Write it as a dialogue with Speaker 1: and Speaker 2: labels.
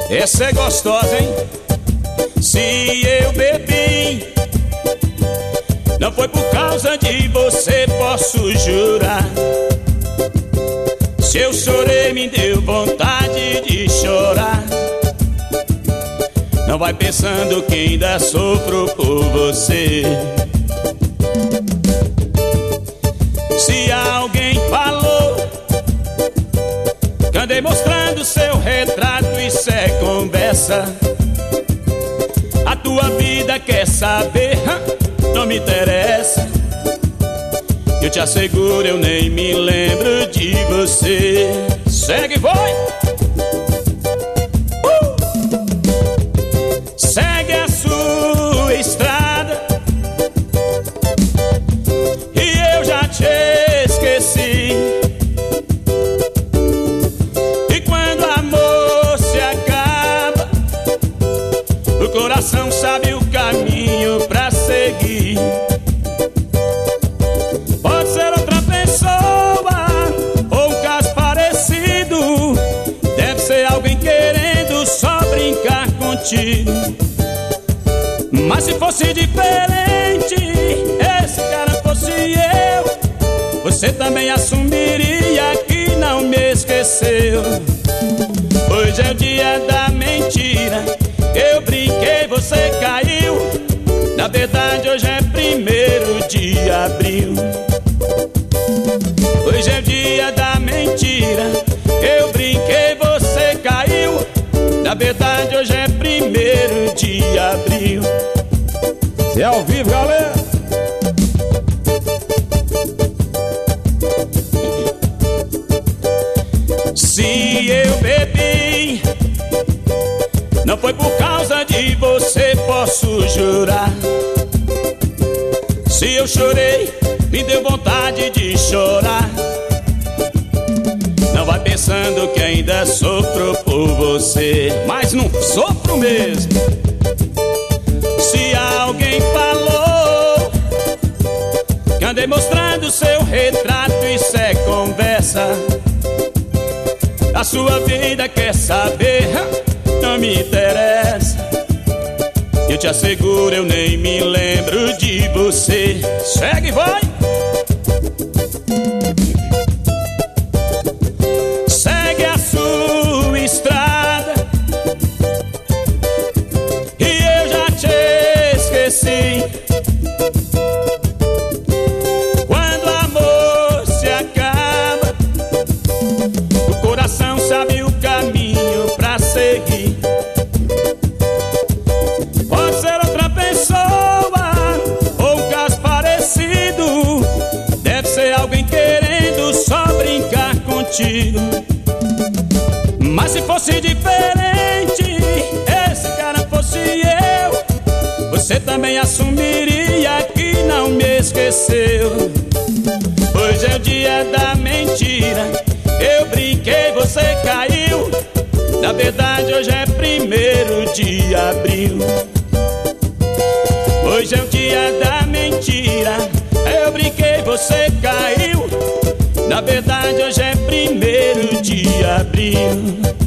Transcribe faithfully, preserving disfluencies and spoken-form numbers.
Speaker 1: Essa é gostosa, hein? Se eu bebi, não foi por causa de você, posso jurar. Se eu chorei, me deu vontade de chorar. Não vai pensando que ainda sofro por você. Se alguém falou que andei mostrando seu retrato, isso é conversa. A tua vida quer saber, não me interessa. Eu te asseguro, eu nem me lembro de você. Segue, vai! Uh! Segue a sua estrada e eu já te esqueci. E quando o amor se acaba, o coração sabe o caminho pra seguir. Pode ser outra pessoa ou um caso parecido. Deve ser alguém querendo só brincar contigo. Mas se fosse diferente, esse cara fosse eu, você também assumiria que não me esqueceu. Hoje é o dia da mentira. Eu brinquei, você caiu. Na verdade hoje é primeiro de abril. Hoje é o dia da mentira. Eu brinquei, você caiu. Na verdade hoje é primeiro de abril.
Speaker 2: É ao vivo, galera.
Speaker 1: Se eu bebi, não foi por causa de você, posso jurar. Se eu chorei, me deu vontade de chorar. Não vai pensando que ainda sofro por você, mas não sofro mesmo. Se alguém falou que andei mostrando seu retrato, isso é conversa. A sua vida quer saber, não me interessa. Eu te asseguro, eu nem me lembro de você. Segue, vai! Segue a sua estrada e eu já te esqueci. Quando o amor se acaba, o coração sabe o caminho pra seguir. Pode ser outra pessoa ou um caso parecido. Deve ser alguém querendo só brincar contigo. Mas se fosse diferente, esse cara fosse eu, você também assumiria que não me esqueceu. Hoje é o dia da mentira. Eu brinquei, você caiu. Na verdade hoje é primeiro de abril. Hoje é o dia da mentira. Eu brinquei, você caiu. Na verdade hoje é primeiro de abril.